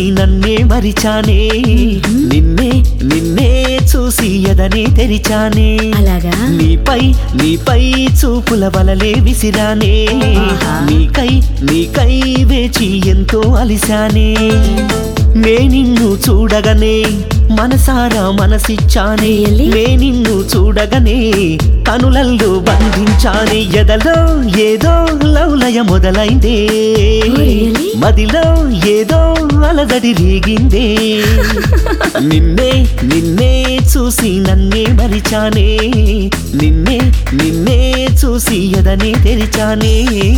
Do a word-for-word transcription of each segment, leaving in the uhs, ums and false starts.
చూసి నన్నే మరిచానే నిన్నే నిన్నే చూసి ఎదనే తెరిచానే అలాగా నీపై నీపై చూపుల వలలే విసిరానే నీకై నీకై వేచి ఎంతో అలిశానే నే నిన్ను చూడగనే మనసారా మనసిచ్చానే నే నిన్ను చూడగనే కనులల్లో బంధించానే ఎదలో ఏదో లౌలయ మొదలైందే మదిలో ఏదో అలదడి రేగిందే నిన్నే నిన్నే చూసి నన్నే మరిచానే నిన్నే నిన్నే చూసి ఎదనే తెరిచానే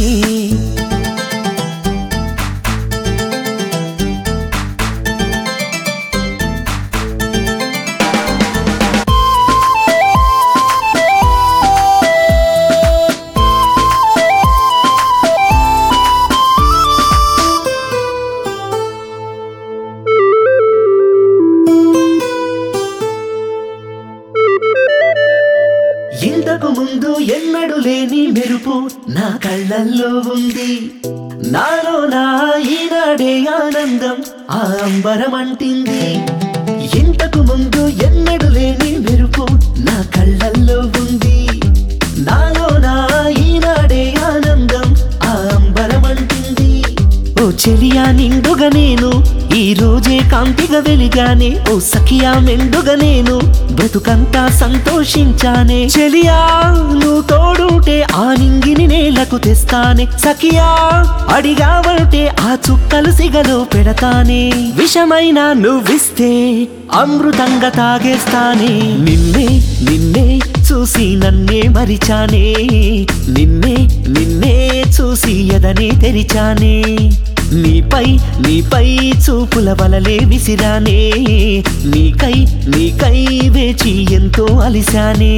ఇంతకు ముందు ఎన్నడు లేని మెరుపు నా కళ్ళల్లో ఉంది నాలో నా ఈనాడే ఆనందం ఆ అంబరమంటింది ఇంతకు ముందు ఎన్నడు లేని మెరుపు నా కళ్ళల్లో ఉంది నాలో నా ఈనాడే ఆనందం ఆ అంబరమంటింది ఓ చెలియా నిండుగా నేను ఈ రోజే కాంతిగా వెలిగానే ఓ సఖియా మెండుగా నేను బ్రతుకంతా సంతోషించానే చెలియా నువ్వు తోడుంటే ఆ నింగిని నేలకు తెస్తానే సఖియా అడిగావంటే ఆ చుక్కలు సిగలో పెడతానే విషమైన నువ్విస్తే అమృతంగా తాగేస్తానే నిన్నే నిన్నే చూసి నన్నే మరిచానే నిన్నే నిన్నే చూసి ఎదనే తెరిచానే నీపై నీపై చూపుల వలలే విసిరానే నీకై నీకై వేచి ఎంతో అలిశానే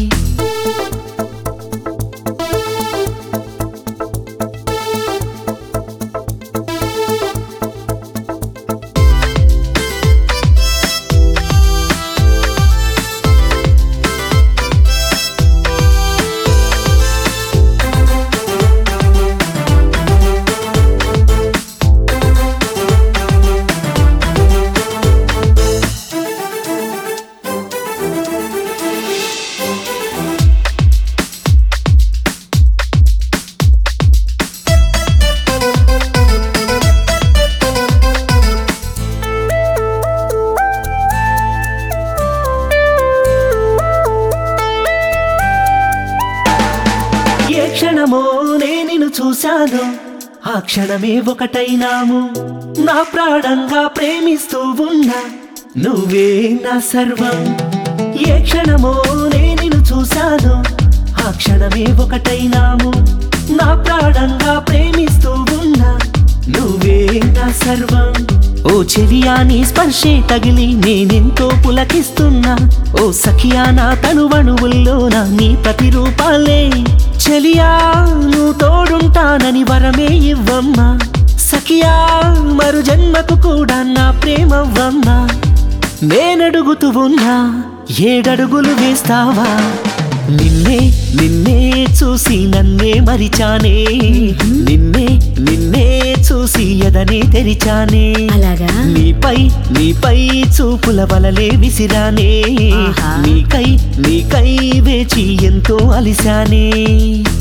ఏ క్షణమో నేను చూశాను ఆ క్షణమే ఒకటైనాము నా ప్రాణంగా ప్రేమిస్తూ ఉన్నా నువ్వే నా సర్వం ఏ క్షణమో నేను చూశాను ఆ క్షణమే ఒకటైనాము నా ప్రాణంగా ప్రేమిస్తూ ఉన్నా నువ్వే నా సర్వం ఓ చెలియా నీ స్పర్శే తగిలి నేనెంతో పులకిస్తున్నా ఓ సఖియా నా తనువణువుల్లోన నీ ప్రతిరూపాలే చెలియా నువ్వు తోడుంటానని వరమే ఇవ్వమ్మా సఖియా మరు జన్మకు కూడా నా ప్రేమవ్వమ్మా నేనడుగుతూ ఉన్నా ఏడడుగులు వేస్తావా నిన్నే నిన్నే చూసి నన్నే మరిచానే నిన్నే నిన్నే చూసి ఎదనే తెరిచానే అలాగా నీపై నీపై చూపుల వలలే విసిరానే నీకై నీకై వేచి ఎంతో అలిశానే